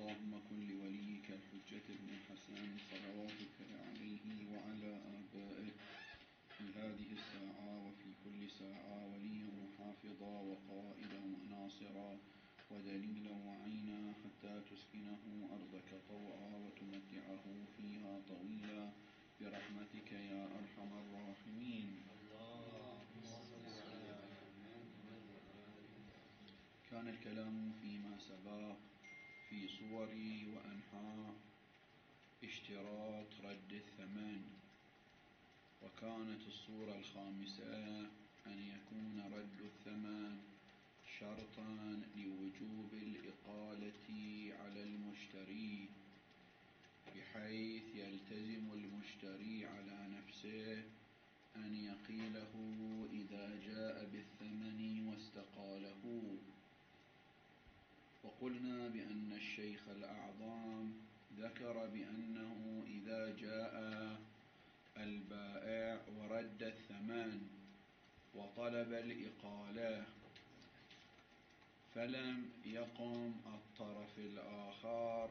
اللهم كن لوليك الحجة بن الحسن صلواتك عليه وعلى آبائه في هذه الساعة وفي كل ساعة وليا وحافظا وقائدا وناصرا ودليلا وعينا حتى تسكنه أرضك طوعا وتمتعه فيها طويلا برحمتك يا أرحم الراحمين. كان الكلام فيما سبق في صور وأنحاء اشتراط رد الثمن، وكانت الصورة الخامسة أن يكون رد الثمن شرطا لوجوب الإقالة على المشتري، بحيث يلتزم المشتري على نفسه أن يقيله إذا جاء بالثمن واستقاله. وقلنا بأن الشيخ الأعظم ذكر بأنه إذا جاء البائع ورد الثمن وطلب الإقالة فلم يقم الطرف الآخر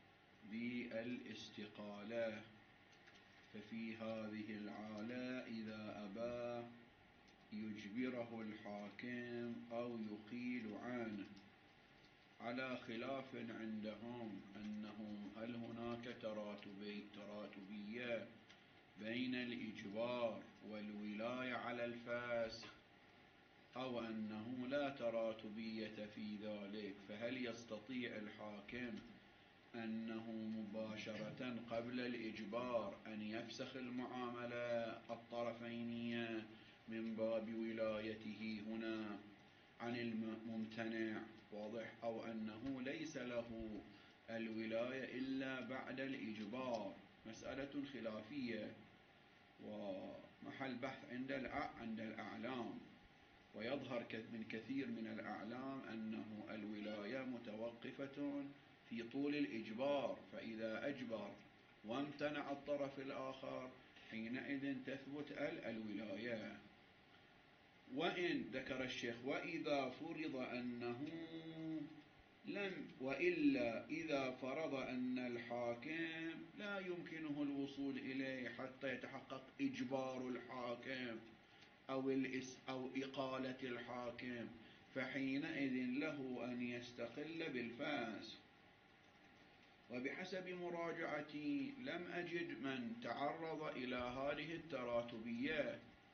بالاستقالة، ففي هذه الحالة إذا أبى يجبره الحاكم أو يقيل عنه، على خلاف عندهم أنه هل هناك تراتبية بين الإجبار والولاية على الفسخ أو أنه لا تراتبية في ذلك، فهل يستطيع الحاكم أنه مباشرة قبل الإجبار أن يفسخ المعاملة الطرفينية من باب ولايته هنا عن الممتنع، واضح، أو أنه ليس له الولاية إلا بعد الإجبار؟ مسألة خلافية ومحل بحث عند الأعلام، ويظهر من كثير من الأعلام أنه الولاية متوقفة في طول الإجبار، فإذا أجبر وامتنع الطرف الآخر حينئذ تثبت الولاية. وإن ذكر الشيخ وإذا فرض أنه وإلا إذا فرض أن الحاكم لا يمكنه الوصول إليه حتى يتحقق إجبار الحاكم أو إقالة الحاكم، فحينئذ له أن يستقل بالفسخ. وبحسب مراجعتي لم أجد من تعرض إلى هذه التراتبية،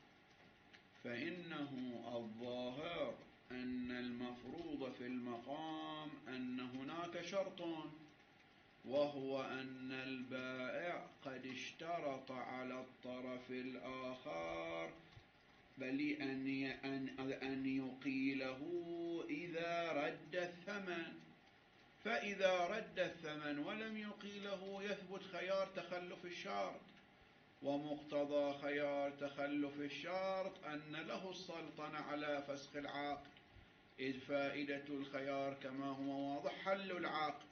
فإنه الظاهر أن المفروض في المقام أن هناك شرط، وهو أن البائع قد اشترط على الطرف الآخر بل أن يقيله إذا رد الثمن، فإذا رد الثمن ولم يقيله يثبت خيار تخلف الشرط، ومقتضى خيار تخلف الشرط أن له السلطنة على فسخ العقد، إذ فائدة الخيار كما هو واضح حل العقد.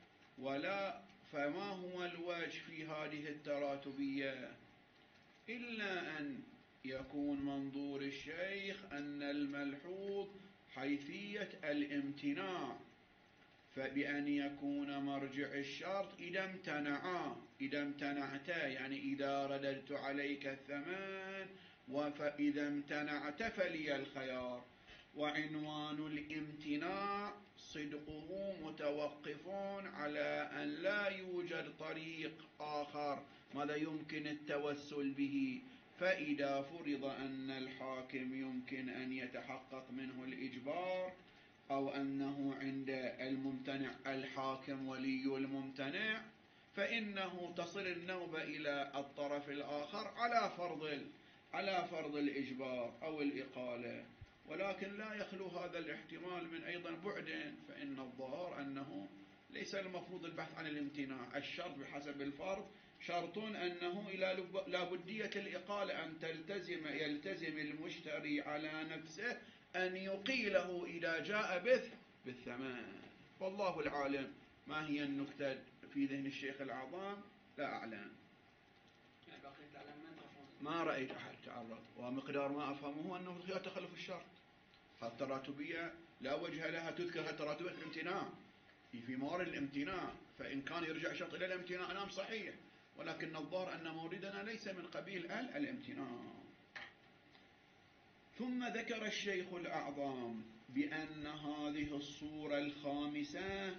فما هو الوجه في هذه التراتبية؟ إلا أن يكون منظور الشيخ أن الملحوظ حيثية الامتناع، فبأن يكون مرجع الشرط إذا امتنعت، يعني إذا رددت عليك الثمن، فإذا امتنعت فلي الخيار. وعنوان الامتناع صدقه متوقف على أن لا يوجد طريق آخر ماذا يمكن التوسل به، فإذا فرض أن الحاكم يمكن أن يتحقق منه الإجبار، أو أنه عند الممتنع الحاكم ولي الممتنع، فإنه تصل النوبة إلى الطرف الآخر على فرض الإجبار أو الإقالة. ولكن لا يخلو هذا الاحتمال من أيضا بعد، فإن الظاهر أنه ليس المفروض البحث عن الامتناع، الشرط بحسب الفرض شرط أنه إلى لابدية الإقالة، أن يلتزم المشتري على نفسه أن يقيله إذا جاء بالثمن. والله العالم. ما هي النكتة في ذهن الشيخ الأعظم؟ لا أعلم، ما رأيت أحد تعرض، ومقدار ما أفهمه أنه خيار تخلف الشرط. التراتبية لا وجه لها تذكر التراتبية الامتناع، في موارد الامتناع، فإن كان يرجع شرط إلى الامتناع نعم صحيح، ولكن الظاهر أن موردنا ليس من قبيل الامتناع. ثم ذكر الشيخ الأعظم بأن هذه الصورة الخامسة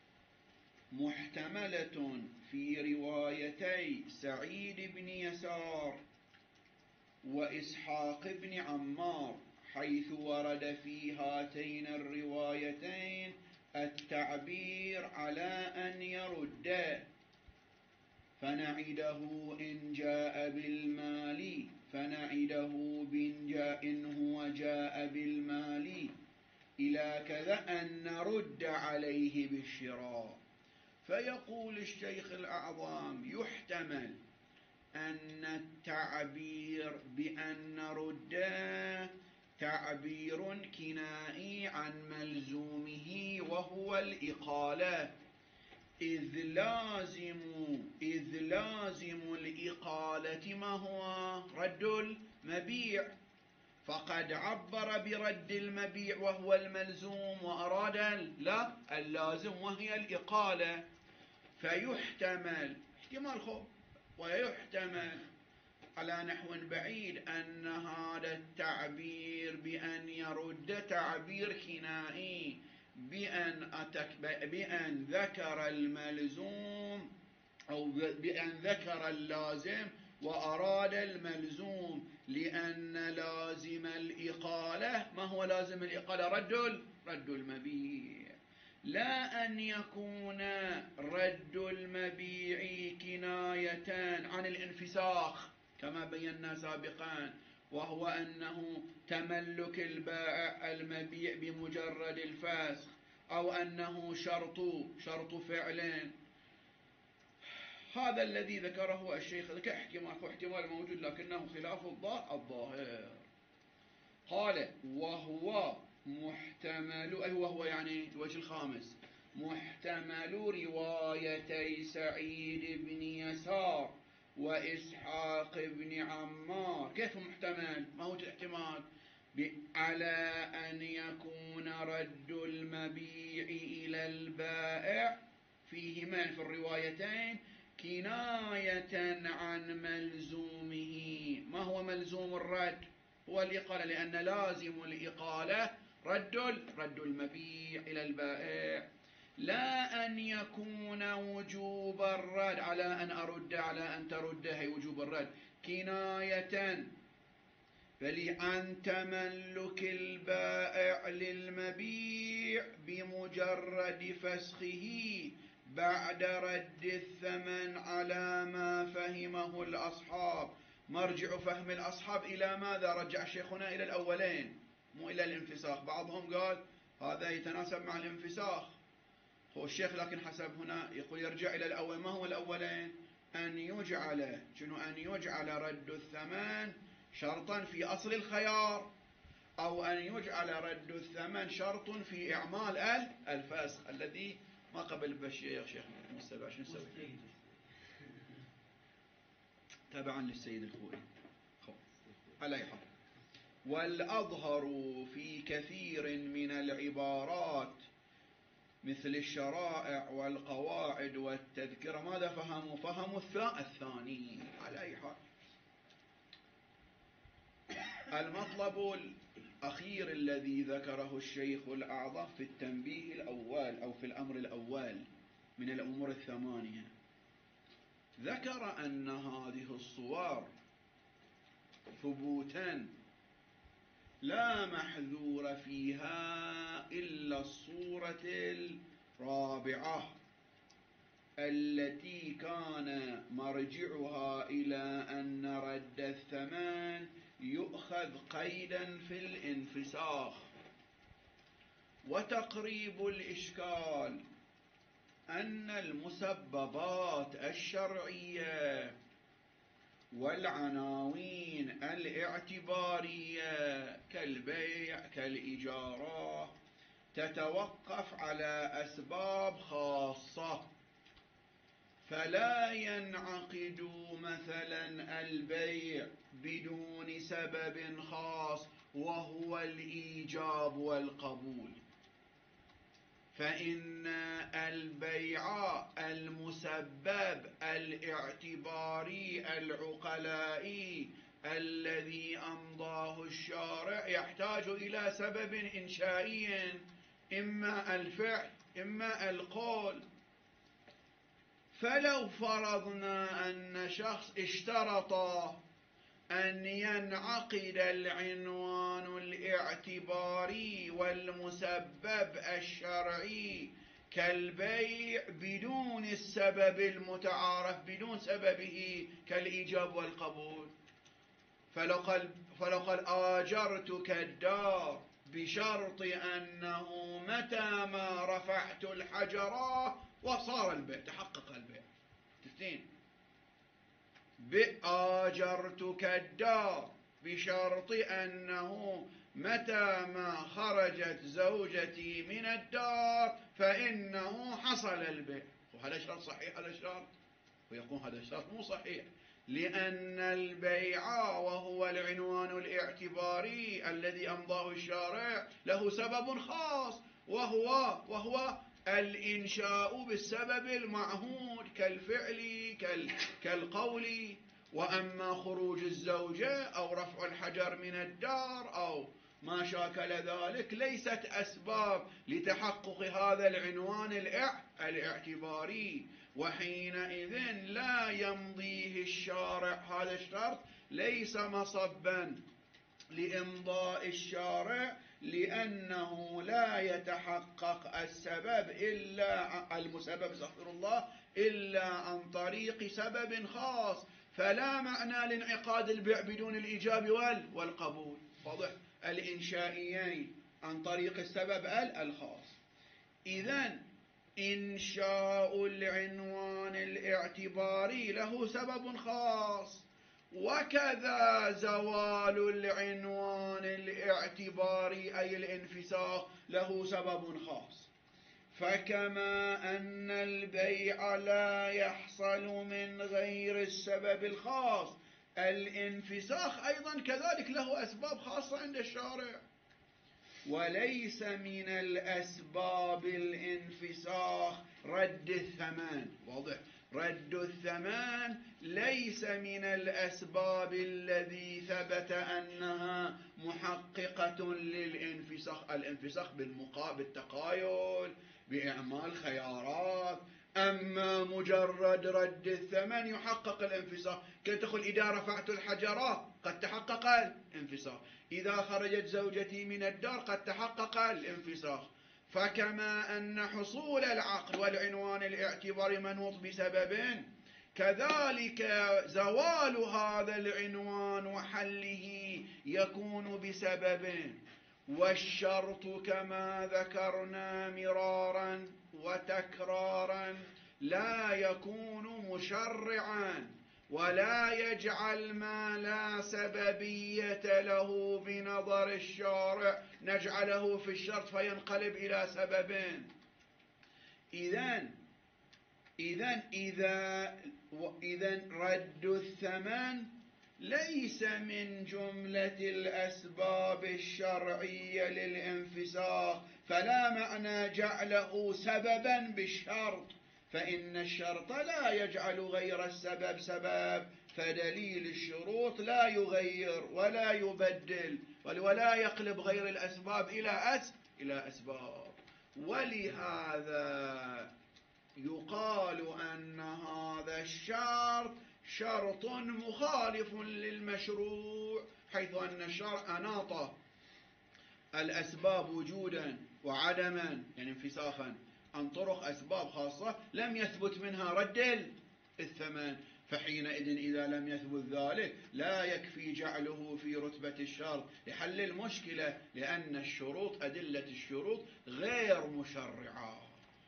محتملة في روايتي سعيد بن يسار وإسحاق بن عمار، حيث ورد في هاتين الروايتين التعبير على أن يرد، فنعده إن جاء بالمال، فنعده إن هو جاء بالمال إلى كذا أن نرد عليه بالشراء. فيقول الشيخ الأعظم يحتمل أن التعبير بأن نرد تعبير كنائي عن ملزومه وهو الإقالة، إذ لازم الإقالة ما هو؟ رد المبيع، فقد عبر برد المبيع وهو الملزوم وأراد اللازم وهي الإقالة. فيحتمل احتمال خب ويحتمل على نحو بعيد أن هذا التعبير بأن يرد تعبير كنائي بأن ذكر الملزوم أو بأن ذكر اللازم وأراد الملزوم، لأن لازم الإقالة ما هو لازم الإقالة؟ رد المبيع، لا أن يكون رد المبيع كناية عن الانفساخ كما بينا سابقا، وهو أنه تملك البائع المبيع بمجرد الفسخ، أو أنه شرط فعل. هذا الذي ذكره الشيخ احتمال موجود لكنه خلاف الظاهر. قال وهو محتمل، وهو يعني الوجه الخامس، محتمل روايتي سعيد بن يسار وإسحاق بن عمار. كيف محتمل؟ ما هو الاحتمال؟ على أن يكون رد المبيع إلى البائع فيهما في الروايتين كناية عن ملزومه. ما هو ملزوم الرد؟ هو الإقالة، لأن لازم الإقالة رد المبيع إلى البائع، لا أن يكون وجوب الرد على أن أرد على أن ترد، هي وجوب الرد كناية عن تملك البائع للمبيع بمجرد فسخه بعد رد الثمن على ما فهمه الأصحاب. مرجع فهم الأصحاب إلى ماذا؟ رجع شيخنا إلى الأولين مو إلى الانفساخ. بعضهم قال هذا يتناسب مع الانفساخ، هو الشيخ لكن حسب هنا يقول يرجع إلى الأول. ما هو الأولين؟ أن يجعل رد الثمن شرطا في أصل الخيار، أو أن يجعل رد الثمن شرط في إعمال الفسخ الذي ما قبل بالشيخ شيخ السبع. شنو نسوي؟ تبعا للسيد الخوئي. على أي حال، والأظهر في كثير من العبارات مثل الشرائع والقواعد والتذكرة ماذا فهموا الثاني. على أي حال، المطلب الأخير الذي ذكره الشيخ الأعظم في التنبيه الأول أو في الأمر الأول من الأمور الثمانية، ذكر أن هذه الصور ثبوتا لا محذور فيها إلا الصورة الرابعة التي كان مرجعها إلى أن رد الثمن يؤخذ قيدا في الانفساخ. وتقريب الإشكال أن المسببات الشرعية والعناوين الاعتبارية كالبيع كالإجارة تتوقف على أسباب خاصة، فلا ينعقد مثلا البيع بدون سبب خاص وهو الإيجاب والقبول. فإن البيع المسبب الاعتباري العقلائي الذي أمضاه الشارع يحتاج إلى سبب إنشائي، إما الفعل إما القول. فلو فرضنا أن شخص اشترط أن ينعقد العنوان الاعتباري والمسبب الشرعي كالبيع بدون السبب المتعارف، بدون سببه كالإيجاب والقبول، فلو قال آجرتك الدار بشرط أنه متى ما رفعت الحجرة وصار البيع، تحقق البيع. تفتين آجرتك الدار بشرط أنه متى ما خرجت زوجتي من الدار فإنه حصل البيع. وهذا شرط صحيح، هذا شرط، ويكون هذا الشرط مو صحيح، لأن البيع وهو العنوان الاعتباري الذي أمضاه الشارع له سبب خاص، وهو الإنشاء بالسبب المعهود كالفعل كالقول. وأما خروج الزوجة أو رفع الحجر من الدار أو ما شاكل ذلك ليست أسباب لتحقق هذا العنوان الاعتباري، وحينئذ لا يمضيه الشارع. هذا الشرط ليس مصبا لإمضاء الشارع، لأنه لا يتحقق السبب المسبب إلا عن طريق سبب خاص، فلا معنى لانعقاد البيع بدون الإيجاب والقبول. واضح؟ الإنشائيين عن طريق السبب الخاص. إذن إنشاء العنوان الاعتباري له سبب خاص، وكذا زوال العنوان الاعتباري أي الانفساخ له سبب خاص. فكما أن البيع لا يحصل من غير السبب الخاص، الانفساخ أيضا كذلك له أسباب خاصة عند الشارع. وليس من الأسباب الانفساخ رد الثمن. واضح؟ رد الثمن ليس من الأسباب الذي ثبت أنها محققة للانفساخ. الانفساخ بالتقايل بإعمال خيارات. أما مجرد رد الثمن يحقق الانفساخ، كي تقول إذا رفعت الحجرات قد تحقق الانفساخ، إذا خرجت زوجتي من الدار قد تحقق الانفساخ. فكما أن حصول العقد والعنوان الاعتباري منوط بسبب، كذلك زوال هذا العنوان وحله يكون بسبب. والشرط كما ذكرنا مرارا وتكرارا لا يكون مشرعا، ولا يجعل ما لا سببية له بنظر الشارع نجعله في الشرط فينقلب إلى سبب. إذن رد الثمن ليس من جملة الأسباب الشرعية للانفساخ، فلا معنى جعله سببا بالشرط، فإن الشرط لا يجعل غير السبب سبب، فدليل الشروط لا يغير ولا يبدل ولا يقلب غير الأسباب إلى أسباب. ولهذا يقال أن هذا الشرط شرط مخالف للمشروع، حيث أن الشرع أناط الأسباب وجودا وعدما، يعني انفساخا، عن طرق أسباب خاصة لم يثبت منها رد الثمن. فحينئذ إذا لم يثبت ذلك لا يكفي جعله في رتبة الشرط لحل المشكلة، لأن الشروط أدلة الشروط غير مشرعة.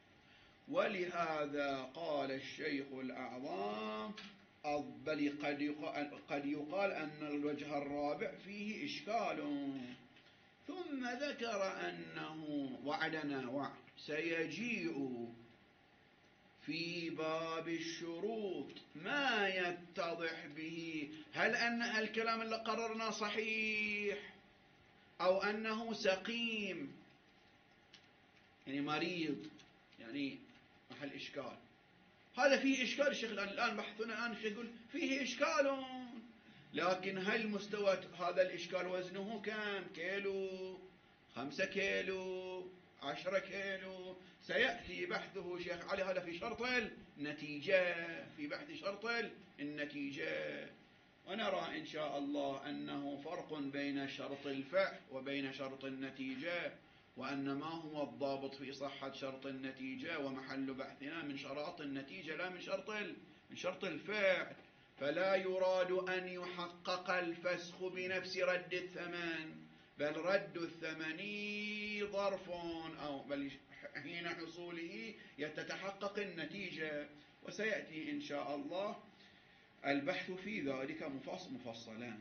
ولهذا قال الشيخ الأعظم بل قد يقال أن الوجه الرابع فيه إشكال. ثم ذكر أنه وعدنا سيجيء في باب الشروط ما يتضح به هل أن الكلام اللي قررنا صحيح أو أنه سقيم. يعني مريض، يعني محل إشكال. هذا فيه إشكال. الشيخ الآن بحثنا الآن يقول فيه إشكال، لكن هل مستوى هذا الإشكال وزنه كم؟ كيلو، 5 كيلو، 10 كيلو؟ سيأتي بحثه شيخ علي. هذا في شرط النتيجة، في بحث شرط النتيجة. ونرى إن شاء الله أنه فرق بين شرط الفعل وبين شرط النتيجة، وأن ما هو الضابط في صحة شرط النتيجة ومحل بحثنا من شرط النتيجة لا من شرط الفعل. فلا يراد أن يحقق الفسخ بنفس رد الثمن، بل رد الثمن ظرف، أو بل حين حصوله يتتحقق النتيجة. وسيأتي إن شاء الله البحث في ذلك مفصلا.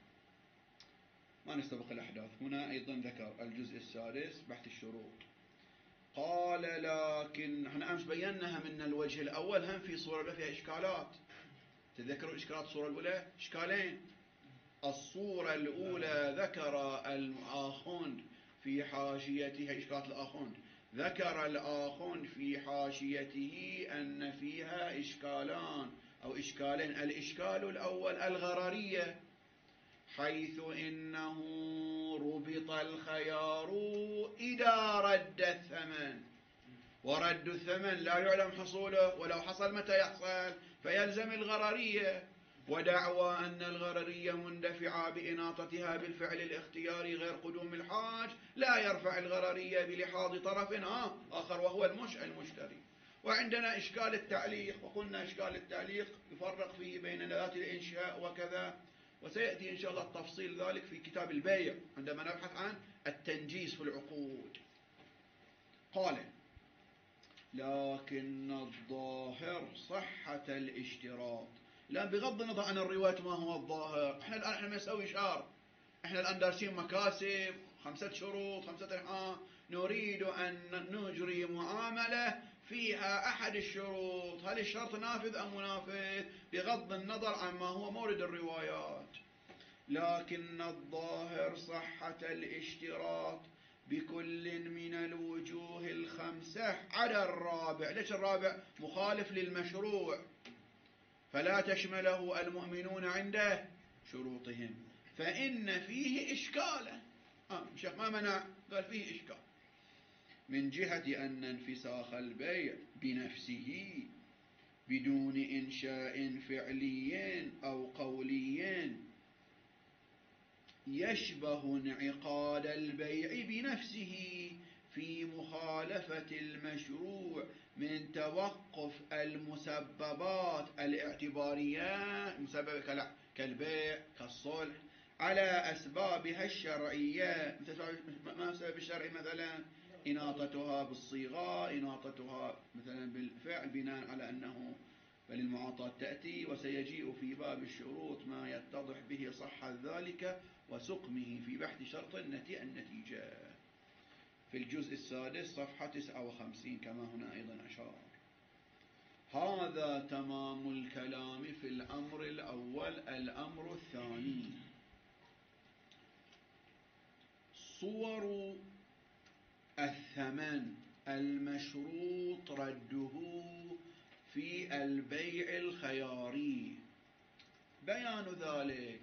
ما نستبق الأحداث. هنا أيضا ذكر الجزء السادس بحث الشروط. قال لكن احنا أمس بيناها من الوجه الأول، هم في صورة الأولى فيها إشكالات. تذكروا إشكالات الصورة الأولى؟ إشكالين. الصورة الأولى ذكر الآخوند في حاشيته، إشكالات الآخوند، ذكر الآخوند في حاشيته أن فيها إشكالان أو إشكالين. الإشكال الأول الغررية، حيث إنه ربط الخيار إذا رد الثمن، ورد الثمن لا يعلم حصوله، ولو حصل متى يحصل؟ فيلزم الغررية. ودعوى أن الغررية مندفعة بإناطتها بالفعل الاختياري غير قدوم الحاج لا يرفع الغررية بلحاظ طرف آخر وهو المشتري. وعندنا إشكال التعليق، وقلنا إشكال التعليق يفرق فيه بين ذات الإنشاء وكذا، وسيأتي إن شاء الله التفصيل ذلك في كتاب البيع عندما نبحث عن التنجيز في العقود. قال لكن الظاهر صحة الاشتراط. الآن بغض النظر عن الرواية ما هو الظاهر، احنا ما نسوي شعر، احنا الآن دارسين مكاسب 5 شروط 5 نريد أن نجري معاملة فيها أحد الشروط، هل الشرط نافذ أم منافذ بغض النظر عن ما هو مورد الروايات. لكن الظاهر صحة الاشتراط بكل من الوجوه 5 على الرابع. ليش الرابع؟ مخالف للمشروع، فلا تشمله المؤمنون عند شروطهم، فإن فيه إشكالا. الشيخ ما منع، قال فيه إشكال من جهة أن انفساخ البيع بنفسه بدون إنشاء فعلي أو قولي يشبه انعقاد البيع بنفسه في مخالفة المشروع من توقف المسببات الاعتبارية، مسبب كالبيع كالصلح، على أسبابها الشرعية. ما السبب الشرعي؟ مثلا إناطتها بالصيغة، إناطتها مثلا بالفعل، بناء على أنه بل المعاطاة تأتي. وسيجيء في باب الشروط ما يتضح به صحة ذلك وسقمه في بحث شرط النتيجة في الجزء السادس صفحة 59 كما هنا أيضا أشار. هذا تمام الكلام في الأمر الأول. الأمر الثاني صور الثمن المشروط رده في البيع الخياري. بيان ذلك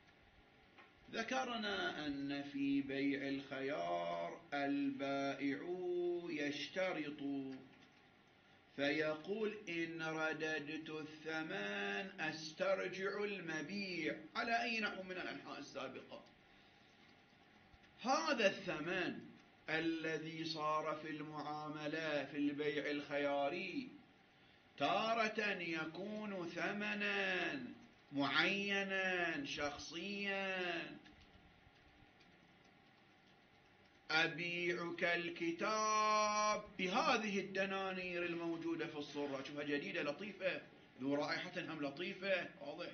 ذكرنا أن في بيع الخيار البائع يشترط فيقول إن رددت الثمن أسترجع المبيع على أي نحو من الأنحاء السابقة. هذا الثمن الذي صار في المعاملة في البيع الخياري تارة يكون ثمنا معينا شخصيا، أبيعك الكتاب بهذه الدنانير الموجودة في الصورة. شوفها جديدة لطيفة ذو رائحة هم لطيفة، واضح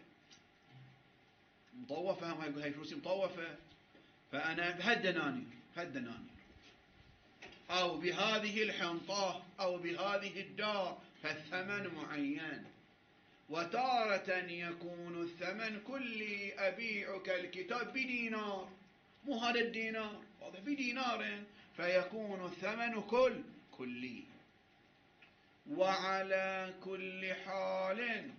مطوفة، هم هاي فلوسي مطوفة، فأنا بهالدنانير أو بهذه الحنطة أو بهذه الدار، فالثمن معين. وتارة يكون الثمن كلي، أبيعك الكتاب بدينار، مو هذا الدينار، واضح بدينار، فيكون الثمن كلي. وعلى كل حال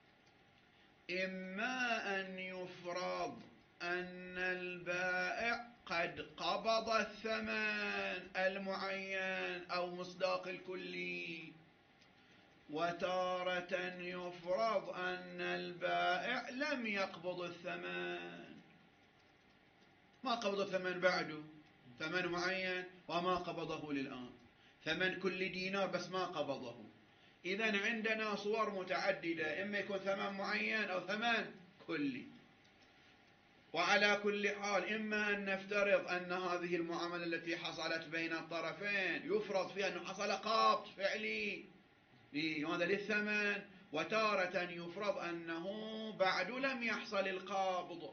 إما أن يفرض أن البائع قد قبض الثمن المعين أو مصداق الكلي، وتارة يفرض أن البائع لم يقبض الثمن، ما قبض الثمن بعده، ثمن معين وما قبضه للآن، ثمن كل دينار بس ما قبضه. إذن عندنا صور متعددة، إما يكون ثمن معين أو ثمن كلي. وعلى كل حال إما أن نفترض أن هذه المعاملة التي حصلت بين الطرفين يفرض فيها أنه حصل قبض فعلي لماذا للثمن، وتارة يفرض أنه بعد لم يحصل القبض.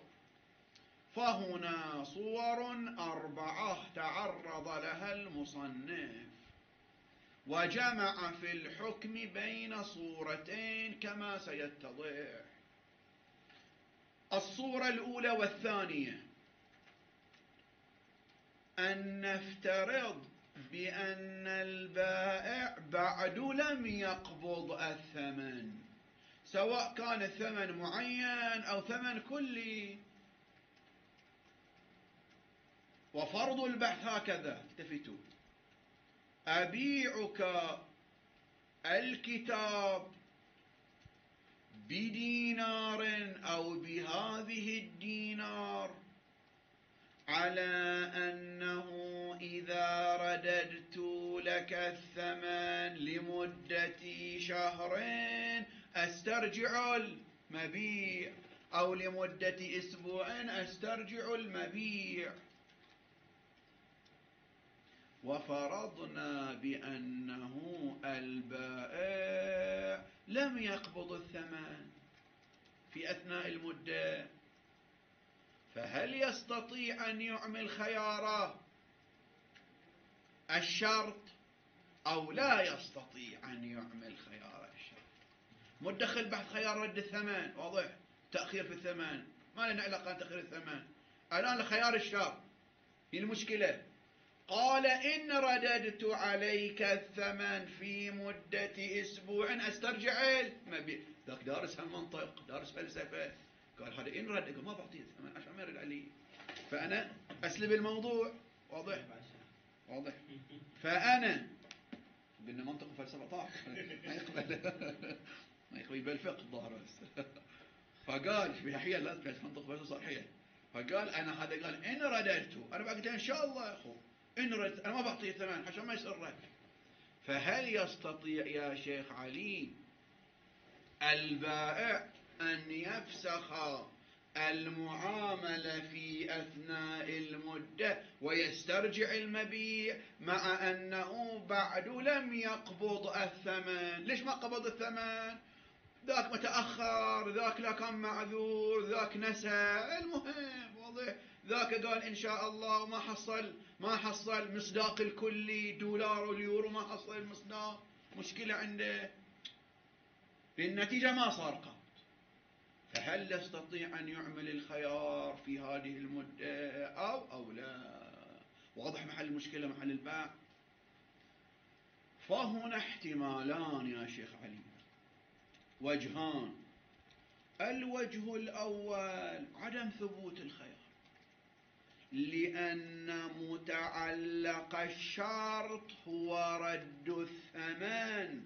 فهنا صور 4 تعرض لها المصنف، وجمع في الحكم بين صورتين كما سيتضح. الصورة الأولى والثانية أن نفترض بأن البائع بعد لم يقبض الثمن، سواء كان الثمن معين أو ثمن كلي. وفرض البحث هكذا، التفتوا: أبيعك الكتاب بدينار أو بهذه الدينار على أنه إذا رددت لك الثمن لمدة شهرين أسترجع المبيع، أو لمدة أسبوع أسترجع المبيع. وفرضنا بأنه البائع لم يقبض الثمن في أثناء المدة، فهل يستطيع أن يعمل خيار الشرط أو لا يستطيع أن يعمل خيار الشرط؟ مدخل بحث خيار رد الثمن، واضح، تأخير في الثمن، ما لنا علاقة تأخير الثمن. الآن لخيار الشرط، هي المشكلة. قال إن رددت عليك الثمن في مدة أسبوع أسترجع المبيع. ذاك دارس هالمنطق، دارس فلسفة، قال هذا إن رد، ما بعطيه الثمن عشان ما يرد علي، فأنا أسلب الموضوع. واضح واضح. فأنا قلنا منطق وفلسفة طاح ما يقبل ما يقبل بالفقه الظاهر بس. فقال في حيل لازم منطق وفلسفة صار حيل. فقال أنا هذا قال إن رددت، أنا بقول إن شاء الله يا أخو إن رددت أنا ما بعطيه الثمن عشان ما يصير رد. فهل يستطيع يا شيخ علي البائع أن يفسخ المعاملة في أثناء المدة ويسترجع المبيع مع أنه بعد لم يقبض الثمن؟ ليش ما قبض الثمن؟ ذاك متأخر، ذاك لا كان معذور، ذاك نسى، المهم واضح. ذاك قال إن شاء الله ما حصل مصداق الكلي دولار واليورو، ما حصل المصداق، مشكلة عنده، بالنتيجة ما صار قبض. فهل يستطيع أن يعمل الخيار في هذه المدة أو لا؟ واضح محل المشكلة، محل الباع. فهنا احتمالان يا شيخ علي، وجهان. الوجه الأول عدم ثبوت الخيار، لأن متعلق الشرط هو رد الثمن،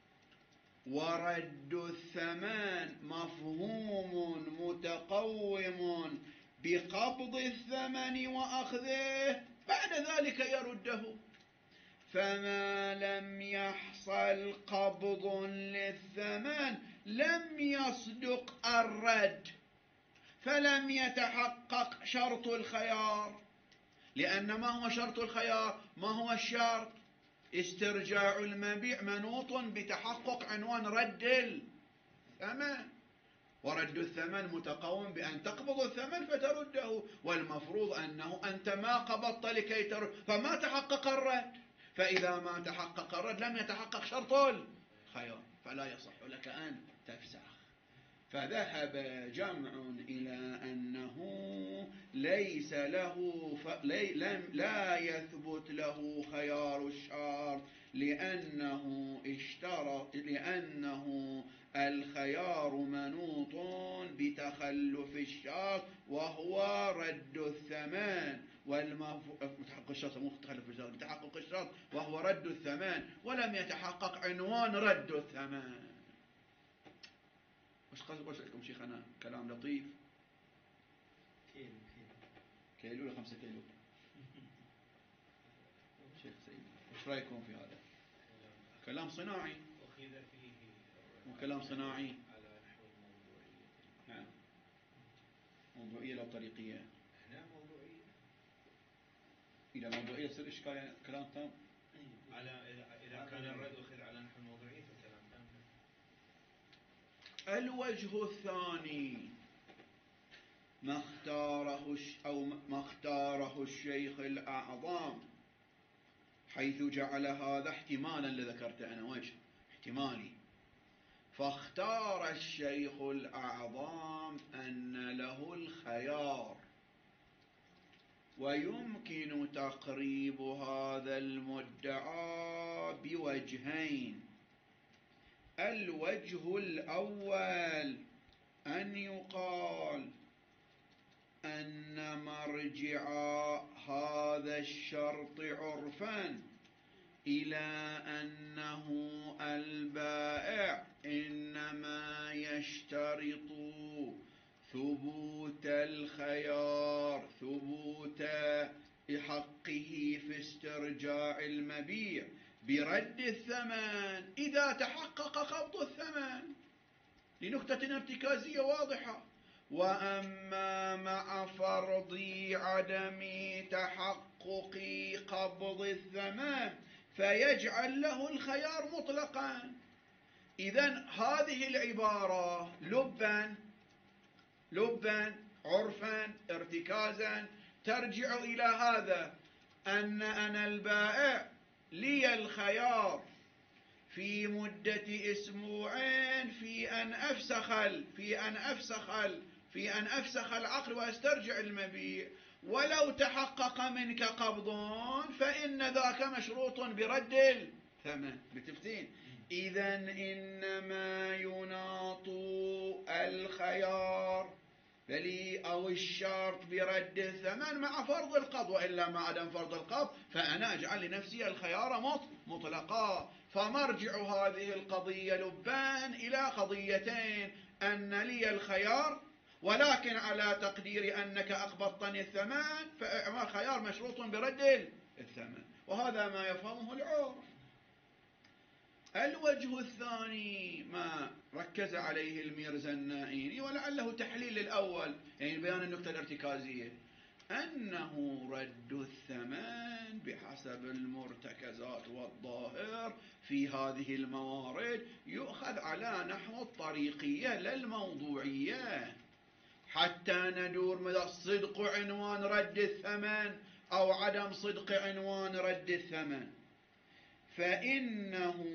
ورد الثمن مفهوم متقوم بقبض الثمن وأخذه بعد ذلك يرده. فما لم يحصل قبض للثمن لم يصدق الرد، فلم يتحقق شرط الخيار. لأن ما هو شرط الخيار؟ ما هو الشرط؟ استرجاع المبيع منوط بتحقق عنوان رد الثمن، ورد الثمن متقوم بأن تقبض الثمن فترده، والمفروض أنه أنت ما قبضت لكي ترد، فما تحقق الرد. فإذا ما تحقق الرد لم يتحقق شرط الخيار، فلا يصح لك أن تفسخ. فذهب جمع إلى أنه ليس له لا يثبت له خيار الشرط لأنه الخيار منوط بتخلف الشرط وهو رد الثمن متحقق الشرط مو تخلف الشرط بتحقق الشرط وهو رد الثمن ولم يتحقق عنوان رد الثمن. وش لكم شيخنا كلام لطيف؟ كيلو ولا 5 كيلو؟ شيخ سيد ايش رايكم في هذا؟ كلام صناعي وكلام صناعي على نحو الموضوعية. نعم موضوعية لو طريقية. هنا موضوعية. إذا موضوعية تصير إشكال كلام تام. على إذا كان الرد أخذ على نحو الموضوعية فكلام تام. الوجه الثاني ما اختاره الشيخ الأعظم حيث جعل هذا احتمالا لذكرت أنا وجه احتمالي. فاختار الشيخ الأعظم أن له الخيار ويمكن تقريب هذا المدعى بوجهين. الوجه الأول أن يقال أن مرجع هذا الشرط عرفا إلى أنه البائع إنما يشترط ثبوت الخيار ثبوت حقه في استرجاع المبيع برد الثمن إذا تحقق قبض الثمن لنكتة ارتكازية واضحة. وأما مع فرض عدم تحقق قبض الثمن فيجعل له الخيار مطلقا. إذن هذه العبارة لبا عرفا ارتكازا ترجع إلى هذا أن أنا البائع لي الخيار في مدة أسبوعين في أن أفسخ العقد وأسترجع المبيع ولو تحقق منك قبض فإن ذاك مشروط برد الثمن. بتفتين إذن إنما يناط الخيار أو الشرط برد الثمن مع فرض القبض، وإلا ما عدم فرض القبض فأنا أجعل لنفسي الخيار مطلقا. فمرجع هذه القضية لبان إلى قضيتين: أن لي الخيار ولكن على تقدير أنك أقبضتني الثمن فإعمال خيار مشروط برد الثمن، وهذا ما يفهمه العرف. الوجه الثاني ما ركز عليه الميرزا النائيني ولعله تحليل الأول يعني بيان النكتة الارتكازية، أنه رد الثمن بحسب المرتكزات والظاهر في هذه الموارد يؤخذ على نحو الطريقية للموضوعية حتى ندور مدى صدق عنوان رد الثمن أو عدم صدق عنوان رد الثمن. فإنه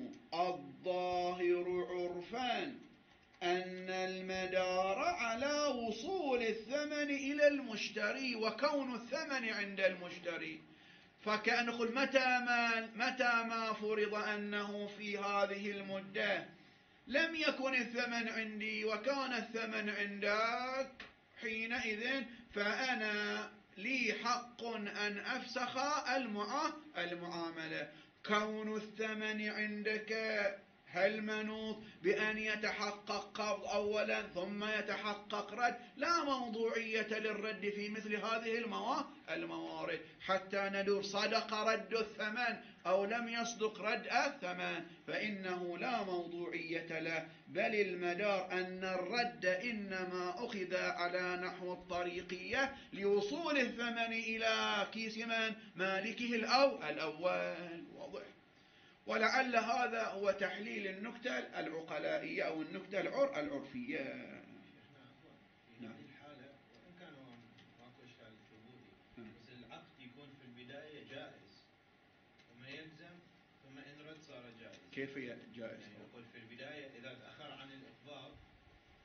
الظاهر عرفا أن المدار على وصول الثمن إلى المشتري وكون الثمن عند المشتري. فكأن نقول متى ما فرض أنه في هذه المدة لم يكن الثمن عندي وكان الثمن عندك، حينئذ فأنا لي حق أن أفسخ المعاملة. كون الثمن عندك هل منوط بأن يتحقق قبض أولا ثم يتحقق رد؟ لا موضوعية للرد في مثل هذه الموارد حتى ندور صدق رد الثمن أو لم يصدق رد الثمن، فإنه لا موضوعية له، بل المدار أن الرد إنما أخذ على نحو الطريقية لوصول الثمن إلى كيس من مالكه الأول. واضح؟ ولعل هذا هو تحليل النكتة العقلائية أو النكتة العرفية. في هذه الحالة وإن كان ماكو إشكال ثبوتي بس العقد يكون في البداية جائز ثم يلزم ثم إن رد صار جائز. كيف جائز؟ يعني نقول في البداية إذا تأخر عن الإقباض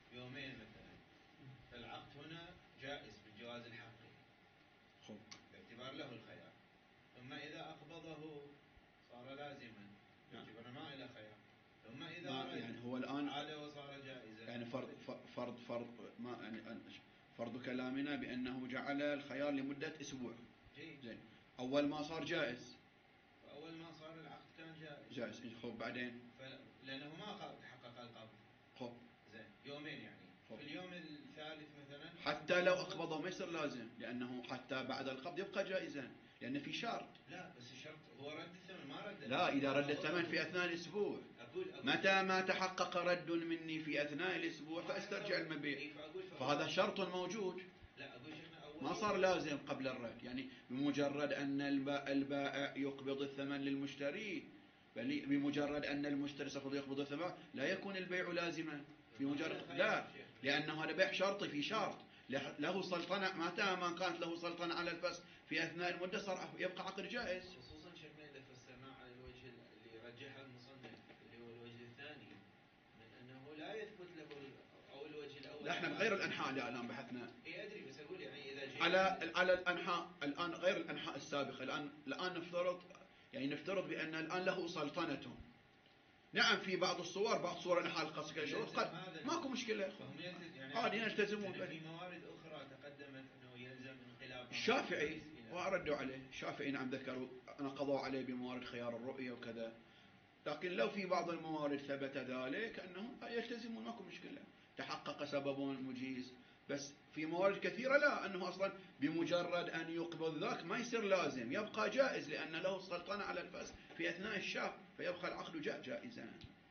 يومين مثلا، فالعقد هنا جائز بالجواز الحقي باعتبار له الخيار. ثم إذا أقبضه صار لازما باعتبار ما إلى خيار. ثم إذا يعني هو الآن عاد وصار جائزا. يعني فرض ما يعني فرض كلامنا بأنه جعل الخيار لمدة أسبوع. زين. أول ما صار جائز. أول ما صار العقد كان جائز. خب بعدين. لأنه ما تحقق القبض. خب. زين. يومين يعني. خب. في اليوم الثالث مثلا. حتى لو أقبضه ما يصير لازم، لأنه حتى بعد القبض يبقى جائزا، لأن في شرط. لا بس الشرط هو رد الثمن، ما رد. لا، إذا رد الثمن في أثناء الأسبوع. متى ما تحقق رد مني في أثناء الأسبوع فأسترجع المبيع. فهذا شرط موجود. لا أقول شيخنا ما صار لازم قبل الرد، يعني بمجرد أن البائع يقبض الثمن للمشتري، بل بمجرد أن المشتري سوف يقبض الثمن لا يكون البيع لازما. في مجرد لا، لأنه هذا بيع شرطي، في شرط له سلطنة. متى ما كانت له سلطنة على الفسخ في أثناء المدة صار يبقى عقد جائز. خصوصا شيخنا إذا فسرناه على الوجه اللي رجحه المصنف اللي هو الوجه الثاني من أنه لا يثبت له أو الوجه الأول. لا، احنا بغير الأنحاء اللي الآن بحثنا. اي أدري، بس أقول يعني إذا جاء على الأنحاء الآن غير الأنحاء السابقة. الآن نفترض بأن الآن له سلطنة. نعم، في بعض الصور، بعض صور الأنحاء القصيرة شروط قد ماكو مشكلة. عادي يلتزمون. في موارد أخرى تقدمت أنه يلزم انقلاب. الشافعي وردوا عليه. الشافعي نعم ذكروا أنا قضوا عليه بموارد خيار الرؤية وكذا. لكن لو في بعض الموارد ثبت ذلك أنهم يلتزمون ماكو مشكلة، تحقق سبب مجيز. بس في موارد كثيرة لا، أنه أصلا بمجرد أن يقبض ذاك ما يصير لازم، يبقى جائز لأن له السلطنة على الفسخ في أثناء الشهر، فيبقى العقد جائزا.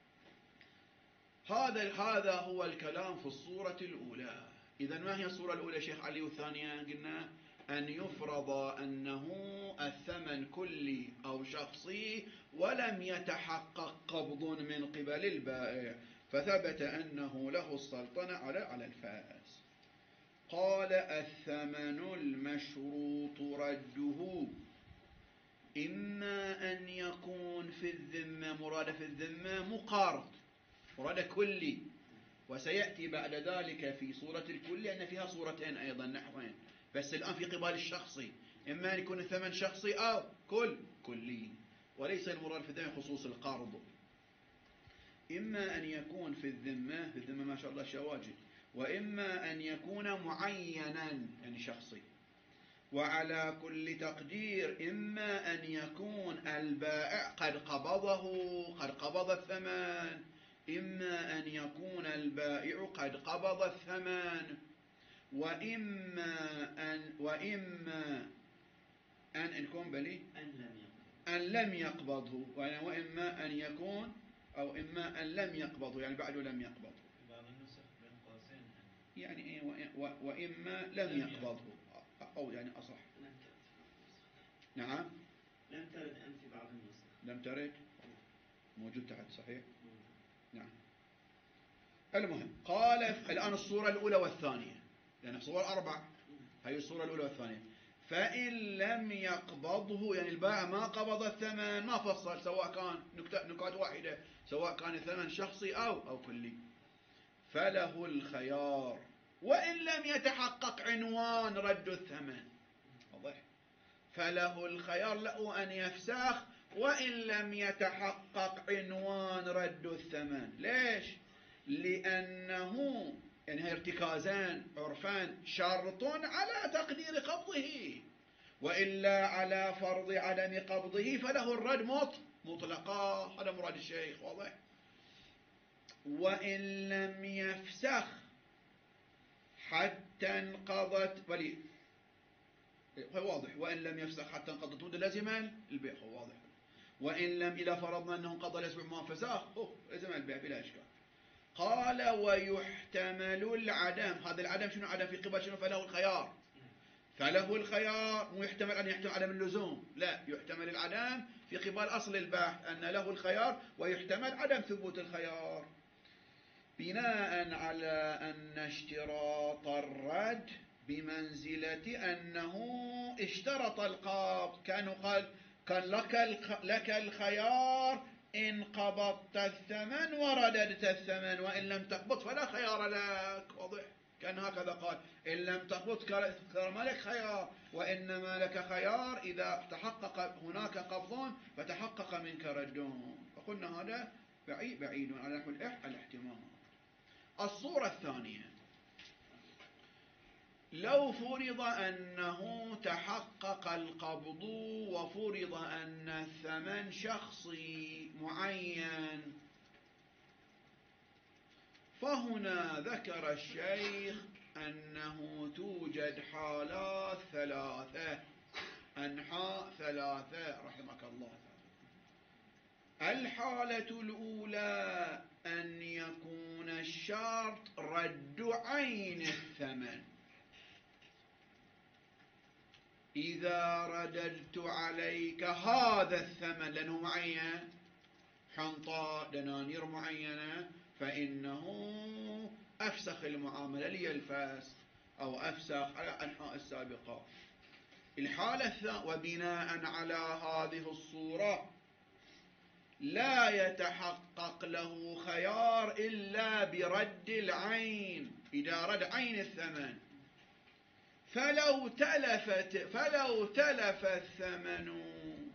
هذا هو الكلام في الصورة الأولى. إذا ما هي الصورة الأولى شيخ علي؟ والثانية قلنا أن يفرض أنه الثمن كلي أو شخصي ولم يتحقق قبض من قبل البائع، فثبت أنه له السلطنة على الفاس. قال الثمن المشروط رده إما أن يكون في الذمة، مراد في الذمة مقارض، مراد كلي، وسيأتي بعد ذلك في صورة الكلي أن فيها صورتين أيضا نحوين، بس الآن في قبال الشخصي، إما أن يكون الثمن شخصي أو كلي، وليس المراد في الذمة خصوص القرض. إما أن يكون في الذمة ما شاء الله شواجد، وإما أن يكون معينا يعني شخصي. وعلى كل تقدير إما أن يكون البائع قد قبض الثمن، إما أن يكون البائع قد قبض الثمن، وإما أن يكون أن لم يقبضه، وإما أن يكون أو إما أن لم يقبضه يعني بعده لم يقبضه. بعض النسخ بين قوسين يعني وإما لم يقبضه أو يعني أصح. نعم. لم ترد أن في بعض النسخ. لم ترد. موجود تحت صحيح. نعم. المهم قال الآن الصورة الأولى والثانية، يعني صور 4. هي الصورة الأولى والثانية. فإن لم يقبضه يعني البائع ما قبض الثمن، ما فصل سواء كان نكات واحدة، سواء كان الثمن شخصي أو كلي، فله الخيار وإن لم يتحقق عنوان رد الثمن. واضح؟ فله الخيار له أن يفسخ وإن لم يتحقق عنوان رد الثمن. ليش؟ لأنه يعني هي ارتكازان عرفان، شرط على تقدير قبضه، وإلا على فرض عدم قبضه فله الرد مطلقا. هذا مراد الشيخ. واضح؟ وإن لم يفسخ حتى انقضت هو واضح. وإن لم يفسخ حتى انقضت مدة لازم البيع. هو واضح. وإن لم، إذا فرضنا أنه انقضى الأسبوع ما فسخ لازم البيع بلا إشكال. قال ويحتمل العدم. هذا العدم شنو؟ عدم في قبل شنو؟ فله الخيار. فله الخيار مو يحتمل أن يحتمل عدم اللزوم، لا، يحتمل العدم في قبل أصل البحث أن له الخيار، ويحتمل عدم ثبوت الخيار بناء على أن اشتراط الرد بمنزلة أنه اشترط القبض، كان قال لك الخيار إن قبضت الثمن ورددت الثمن، وإن لم تقبض فلا خيار لك. واضح؟ كان هكذا قال: إن لم تقبض ما لك خيار، وإنما لك خيار إذا تحقق هناك قبض فتحقق منك رد. فقلنا هذا بعيد على نحو الاحتمال. الصورة الثانية: لو فرض أنه تحقق القبض وفرض أن الثمن شخصي معين، فهنا ذكر الشيخ أنه توجد حالات ثلاثة، أنحاء ثلاثة رحمك الله. الحالة الأولى أن يكون الشرط رد عين الثمن. إذا رددت عليك هذا الثمن، لأنه معين، حنطة دنانير معينة، فإنه أفسخ المعاملة لي الفسخ أو أفسخ على أنحاء السابقة. الحالة الثانية: وبناء على هذه الصورة لا يتحقق له خيار إلا برد العين، إذا رد عين الثمن. فلو تلف الثمن،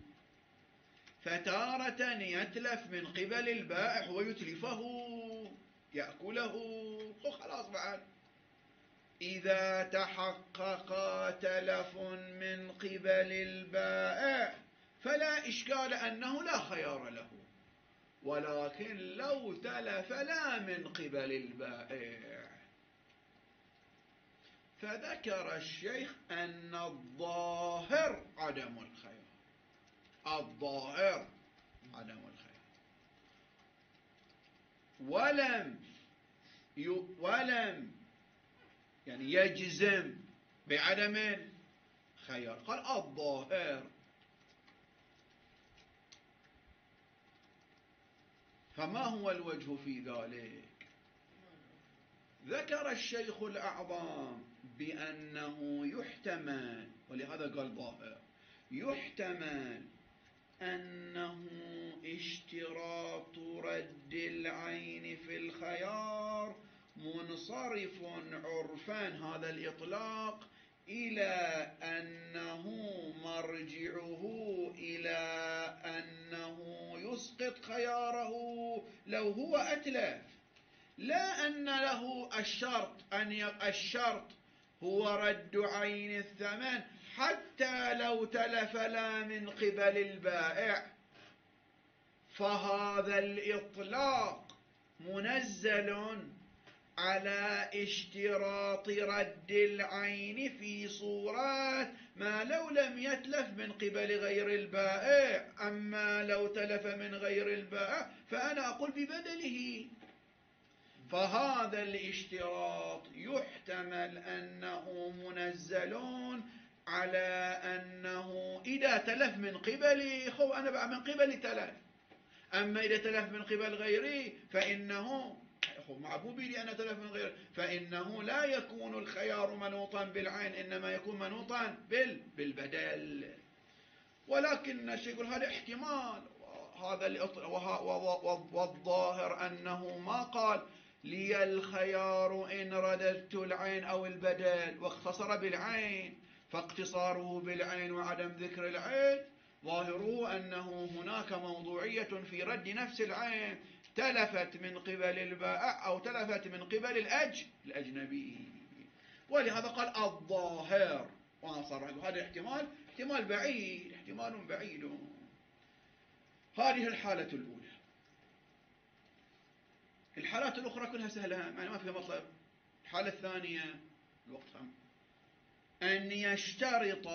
فتارة يتلف من قبل البائع ويتلفه يأكله، خلاص بعد. إذا تحقق تلف من قبل البائع فلا إشكال أنه لا خيار له، ولكن لو تلف لا من قبل البائع، فذكر الشيخ أن الظاهر عدم الخيار. الظاهر عدم الخيار، ولم يعني يجزم بعدم الخيار، قال الظاهر. فما هو الوجه في ذلك؟ ذكر الشيخ الأعظم بأنه يحتمل، ولهذا قال ظاهر، يحتمل أنه اشتراط رد العين في الخيار منصرف عرفا، هذا الإطلاق، إلى أنه مرجعه إلى أنه يسقط خياره لو هو أتلف، لا أن له الشرط هو رد عين الثمن حتى لو تلف لا من قبل البائع. فهذا الإطلاق منزل على اشتراط رد العين في صورات ما لو لم يتلف من قبل غير البائع. أما لو تلف من غير البائع فأنا أقول ببدله. فهذا الاشتراط يحتمل أنه منزل على أنه إذا تلف من قبلي أنا بقى من قبلي تلف، أما إذا تلف من قبل غيري فإنه معبوبي لي أنا تلف من غيري، فإنه لا يكون الخيار منوطا بالعين، إنما يكون منوطا بالبدل. ولكن الشيء يقول هذا احتمال، والظاهر أنه ما قال لي الخيار إن رددت العين أو البدل واختصر بالعين، فاقتصاره بالعين وعدم ذكر العين ظاهره أنه هناك موضوعية في رد نفس العين تلفت من قبل البائع أو تلفت من قبل الأجنبي. ولهذا قال الظاهر، وصرح هذا احتمال بعيد، احتمال بعيد. هذه الحالة الأولى. الحالات الأخرى كلها سهلة، يعني ما فيها مطلب. الحالة الثانية الوقت أن يشترط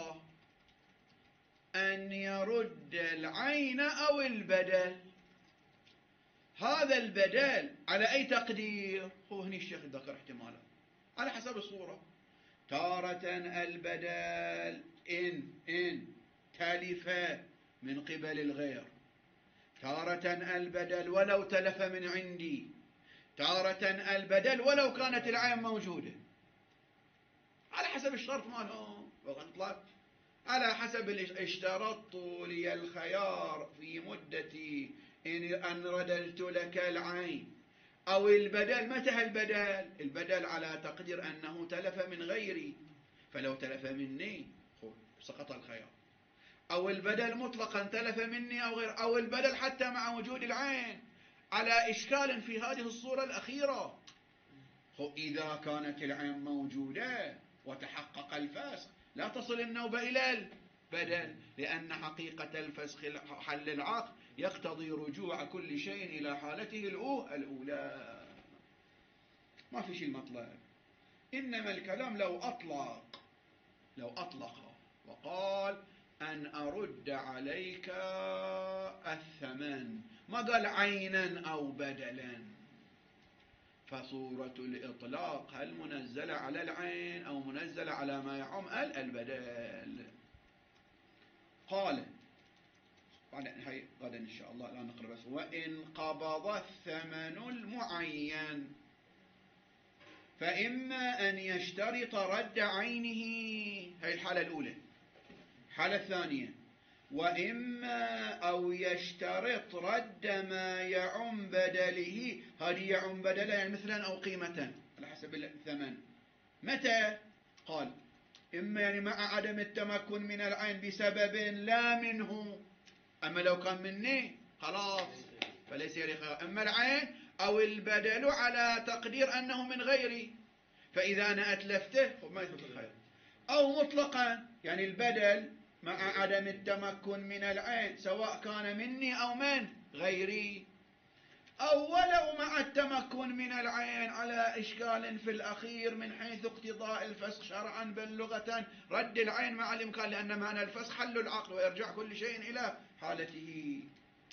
أن يرد العين أو البدل. هذا البدل على أي تقدير؟ هو هنا الشيخ ذكر احتمالا على حسب الصورة. تارة البدل إن تلف من قبل الغير، تارة البدل ولو تلف من عندي، تارة البدل ولو كانت العين موجودة، على حسب الشرط مالهم. على حسب اشترطت لي الخيار في مدة أن رددت لك العين أو البدل. متى البدل؟ البدل على تقدير أنه تلف من غيري، فلو تلف مني سقط الخيار. أو البدل مطلقا تلف مني أو غير، أو البدل حتى مع وجود العين على إشكال في هذه الصورة الأخيرة. إذا كانت العين موجودة وتحقق الفسخ لا تصل النوبة إلى البدل، لأن حقيقة الفسخ حل العقد يقتضي رجوع كل شيء إلى حالته الأولى. ما في شيء المطلب، إنما الكلام لو أطلق وقال أن أرد عليك الثمن، ما قال عينا أو بدلا، فصورة الإطلاق هل منزلة على العين أو منزلة على ما يعم البدل. قال غدا إن شاء الله لا نقرأ بس. وإن قبض الثمن المعين فإما أن يشترط رد عينه، هي الحالة الأولى. الحالة الثانية وإما أو يشترط رد ما يعم بدله، هذه يعم بدله يعني مثلا أو قيمة على حسب الثمن. متى؟ قال إما يعني مع عدم التمكن من العين بسبب لا منه، أما لو كان مني خلاص فليس لي خيار، أما العين أو البدل على تقدير أنه من غيري، فإذا أنا أتلفته ما يثبت الخيار. أو مطلقا يعني البدل مع عدم التمكن من العين سواء كان مني أو من غيري، أو ولو مع التمكن من العين على إشكال في الأخير من حيث اقتضاء الفسخ شرعا بل لغة رد العين مع الإمكان، لأن معنى الفسخ حل العقل ويرجع كل شيء إلى حالته.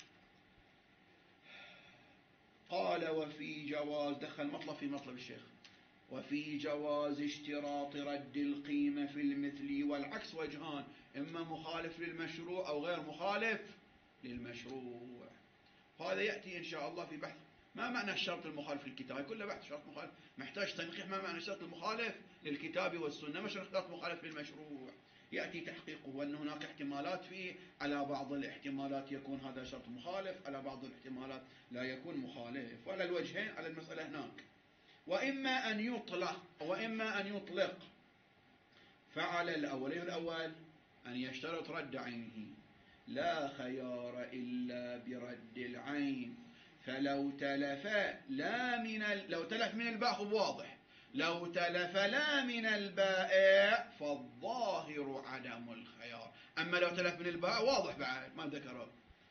قال وفي جواز، دخل مطلب في مطلب الشيخ، وفي جواز اشتراط رد القيمة في المثل والعكس وجهان، إما مخالف للمشروع أو غير مخالف للمشروع. هذا يأتي إن شاء الله في بحث ما معنى الشرط المخالف للكتاب، كله بحث شرط مخالف محتاج تنقيح ما معنى الشرط المخالف للكتاب والسنة، مش شرط مخالف للمشروع، يأتي تحقيقه، وأن هناك احتمالات فيه، على بعض الاحتمالات يكون هذا شرط مخالف، على بعض الاحتمالات لا يكون مخالف، وعلى الوجهين على المسألة هناك. وإما أن يطلق فعل الأولين، الأول أن يشترط رد عينه، لا خيار إلا برد العين، فلو تلف لو تلف من البائع واضح، لو تلف لا من البائع فالظاهر عدم الخيار، أما لو تلف من البائع واضح بعد ما ذكره.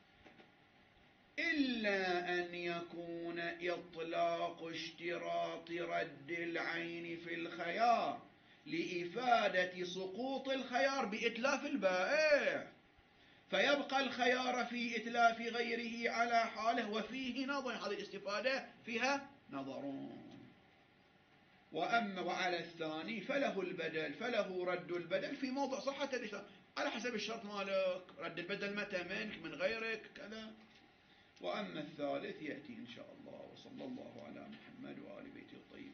إلا أن يكون إطلاق اشتراط رد العين في الخيار لإفادة سقوط الخيار بإتلاف البائع، فيبقى الخيار في إتلاف غيره على حاله، وفيه نظر، هذه الاستفادة فيها نظرون. وأما وعلى الثاني فله البدل، فله رد البدل في موضع صحة الإشتراط على حسب الشرط مالك، رد البدل متى منك من غيرك كذا. وأما الثالث يأتي إن شاء الله. وصلى الله على محمد وآل بيته الطيبين.